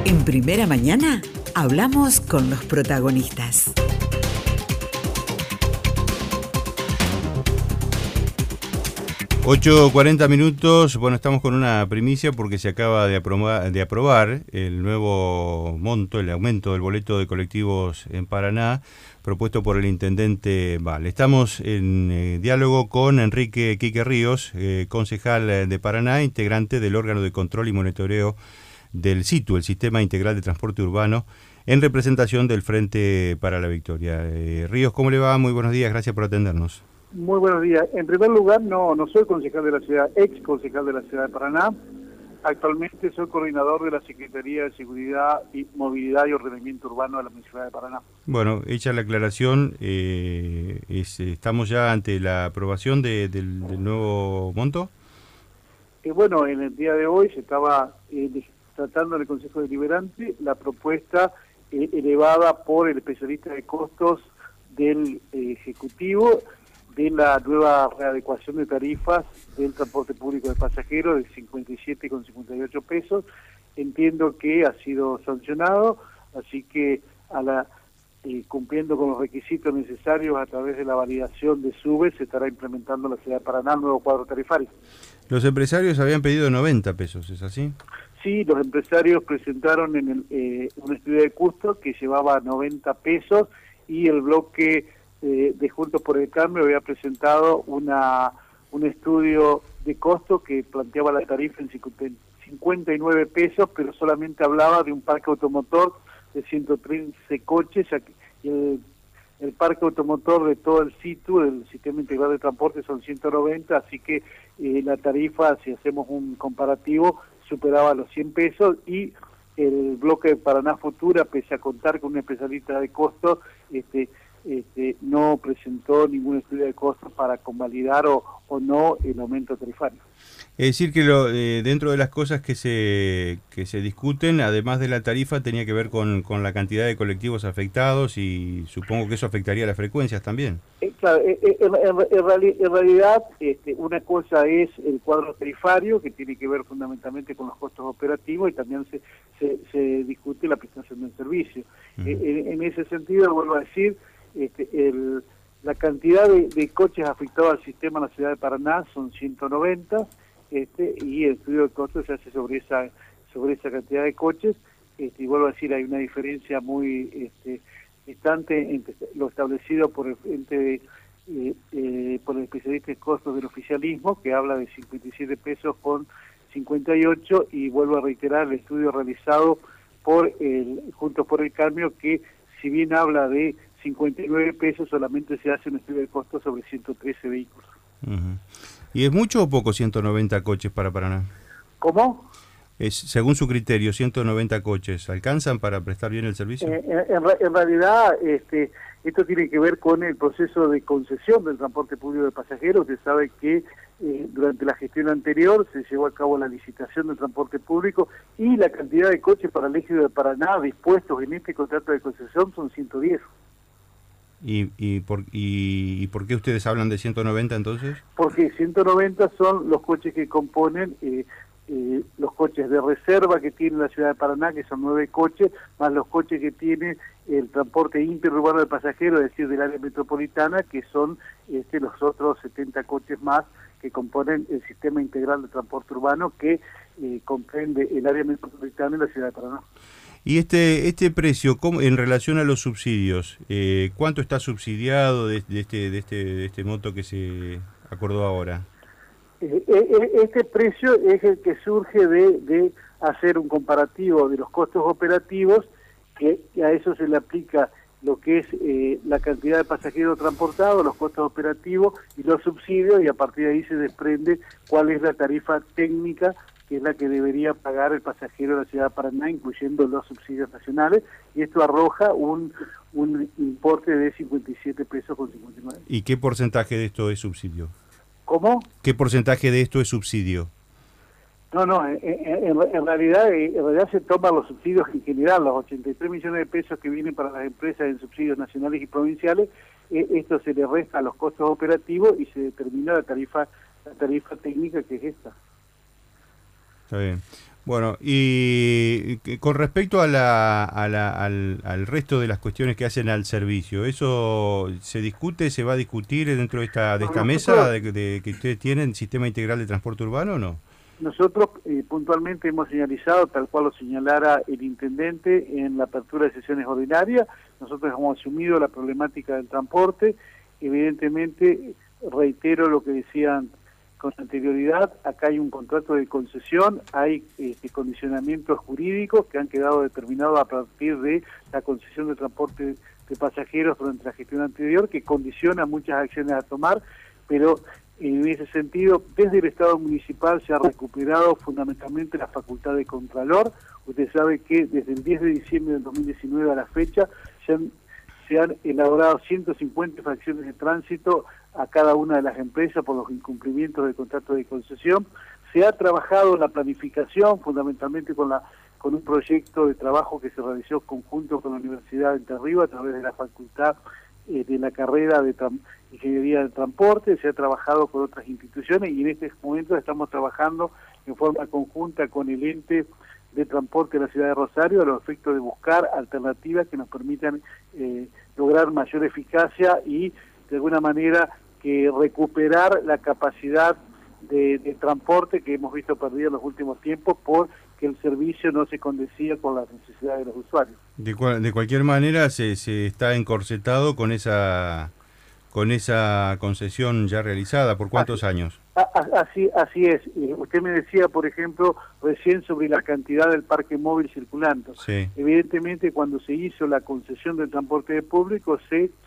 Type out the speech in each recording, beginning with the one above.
En Primera Mañana hablamos con los protagonistas. (8:40). Bueno, estamos con una primicia porque se acaba de aprobar el nuevo monto, el aumento del boleto de colectivos en Paraná, propuesto por el intendente Val. Estamos en diálogo con Enrique Quique Ríos, concejal de Paraná, integrante del órgano de control y monitoreo del SITU, el Sistema Integral de Transporte Urbano, en representación del Frente para la Victoria. Ríos, ¿cómo le va? Muy buenos días, gracias por atendernos. Muy buenos días. En primer lugar, no soy concejal de la ciudad, ex concejal de la ciudad de Paraná. Actualmente soy coordinador de la Secretaría de Seguridad y Movilidad y Ordenamiento Urbano de la Municipalidad de Paraná. Bueno, hecha la aclaración, ¿estamos ya ante la aprobación del nuevo monto? Bueno, en el día de hoy se estaba tratando en el Consejo Deliberante la propuesta elevada por el especialista de costos del Ejecutivo de la nueva readecuación de tarifas del transporte público de pasajeros de 57,58 pesos. Entiendo que ha sido sancionado, así que cumpliendo con los requisitos necesarios a través de la validación de SUBE, se estará implementando en la ciudad de Paraná el nuevo cuadro tarifario. Los empresarios habían pedido 90 pesos, ¿es así? Sí, los empresarios presentaron un estudio de costo que llevaba 90 pesos y el bloque de Juntos por el Cambio había presentado un estudio de costo que planteaba la tarifa en 59 pesos, pero solamente hablaba de un parque automotor de 113 coches, y el parque automotor de todo el SITU, del Sistema Integral de Transporte, son 190, así que la tarifa, si hacemos un comparativo, superaba los 100 pesos, y el bloque de Paraná Futura, pese a contar con un especialista de costo, no presentó ningún estudio de costos para convalidar o no el aumento tarifario. Es decir que dentro de las cosas que se discuten, además de la tarifa, tenía que ver con la cantidad de colectivos afectados, y supongo que eso afectaría las frecuencias también. Claro, en realidad una cosa es el cuadro tarifario, que tiene que ver fundamentalmente con los costos operativos, y también se discute la prestación del servicio. En ese sentido, vuelvo a decir, la cantidad de coches afectados al sistema en la ciudad de Paraná son 190, y el estudio de costos se hace sobre esa cantidad de coches, y vuelvo a decir, hay una diferencia muy distante entre lo establecido por el especialista de costos del oficialismo, que habla de 57 pesos con 58, y vuelvo a reiterar el estudio realizado por Juntos por el Cambio, que si bien habla de 59 pesos, solamente se hace un estudio de costos sobre 113 vehículos. ¿Y es mucho o poco 190 coches para Paraná? ¿Cómo? Según su criterio, 190 coches, ¿alcanzan para prestar bien el servicio? En realidad, esto tiene que ver con el proceso de concesión del transporte público de pasajeros. Usted sabe que durante la gestión anterior se llevó a cabo la licitación del transporte público, y la cantidad de coches para el ejido de Paraná dispuestos en este contrato de concesión son 110. ¿Y por qué ustedes hablan de 190 entonces? Porque 190 son los coches que componen los coches de reserva que tiene la ciudad de Paraná, que son 9 coches, más los coches que tiene el transporte interurbano de pasajeros, es decir, del área metropolitana, que son los otros 70 coches más que componen el Sistema Integral de Transporte Urbano, que comprende el área metropolitana y la ciudad de Paraná. Y este precio, ¿cómo, en relación a los subsidios, cuánto está subsidiado de este monto que se acordó ahora? Este precio es el que surge de hacer un comparativo de los costos operativos, que a eso se le aplica lo que es la cantidad de pasajeros transportados, los costos operativos y los subsidios, y a partir de ahí se desprende cuál es la tarifa técnica, que es la que debería pagar el pasajero de la ciudad de Paraná, incluyendo los subsidios nacionales, y esto arroja un importe de 57 pesos con 59. ¿Y qué porcentaje de esto es subsidio? ¿Cómo? ¿Qué porcentaje de esto es subsidio? En realidad se toman los subsidios en general, los 83 millones de pesos que vienen para las empresas en subsidios nacionales y provinciales. Esto se le resta a los costos operativos y se determina la tarifa técnica, que es esta. Está bien. Bueno, y con respecto a al resto de las cuestiones que hacen al servicio, ¿eso se discute, se va a discutir dentro de esta mesa de que ustedes tienen, Sistema Integral de Transporte Urbano o no? Nosotros puntualmente hemos señalizado, tal cual lo señalara el intendente en la apertura de sesiones ordinarias, nosotros hemos asumido la problemática del transporte, evidentemente reitero lo que decían con anterioridad, acá hay un contrato de concesión, hay condicionamientos jurídicos que han quedado determinados a partir de la concesión de transporte de pasajeros durante la gestión anterior, que condiciona muchas acciones a tomar, pero en ese sentido, desde el Estado municipal se ha recuperado fundamentalmente la facultad de Contralor. Usted sabe que desde el 10 de diciembre del 2019 a la fecha se han elaborado 150 infracciones de tránsito a cada una de las empresas por los incumplimientos del contrato de concesión. Se ha trabajado la planificación, fundamentalmente con un proyecto de trabajo que se realizó conjunto con la Universidad de Entre Ríos a través de la facultad de la carrera de Ingeniería del Transporte. Se ha trabajado con otras instituciones y en este momento estamos trabajando en forma conjunta con el ente de transporte de la ciudad de Rosario a los efectos de buscar alternativas que nos permitan lograr mayor eficacia y de alguna manera que recuperar la capacidad de transporte que hemos visto perdida en los últimos tiempos porque el servicio no se condecía con las necesidades de los usuarios. De cualquier manera se está encorsetado con esa concesión ya realizada. ¿Por cuántos años? Así es. Usted me decía, por ejemplo, recién sobre la cantidad del parque móvil circulando. Sí. Evidentemente, cuando se hizo la concesión del transporte público,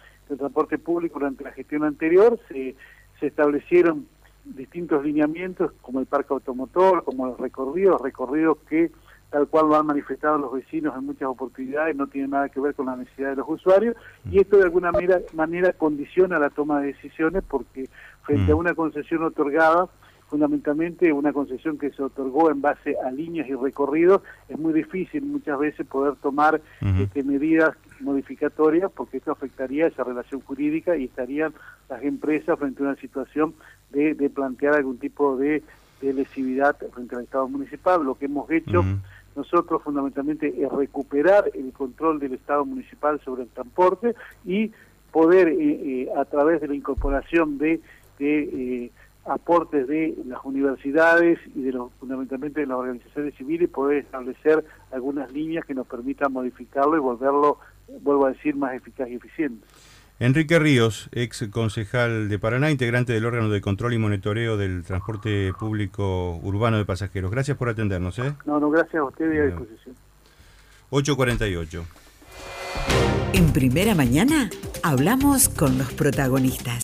durante la gestión anterior, se establecieron distintos lineamientos, como el parque automotor, como los recorridos que, tal cual lo han manifestado los vecinos en muchas oportunidades, no tienen nada que ver con la necesidad de los usuarios, y esto de alguna manera condiciona la toma de decisiones, porque frente a una concesión otorgada, fundamentalmente una concesión que se otorgó en base a líneas y recorridos, es muy difícil muchas veces poder tomar medidas modificatorias, porque esto afectaría esa relación jurídica y estarían las empresas frente a una situación de plantear algún tipo de lesividad frente al Estado municipal. Lo que hemos hecho nosotros fundamentalmente es recuperar el control del Estado municipal sobre el transporte y poder a través de la incorporación de aportes de las universidades y fundamentalmente de las organizaciones civiles, poder establecer algunas líneas que nos permitan modificarlo y volverlo, vuelvo a decir, más eficaz y eficiente. Enrique Ríos, ex concejal de Paraná, integrante del órgano de control y monitoreo del transporte público urbano de pasajeros. Gracias por atendernos. No, gracias a usted y a disposición. 8:48. En Primera Mañana hablamos con los protagonistas.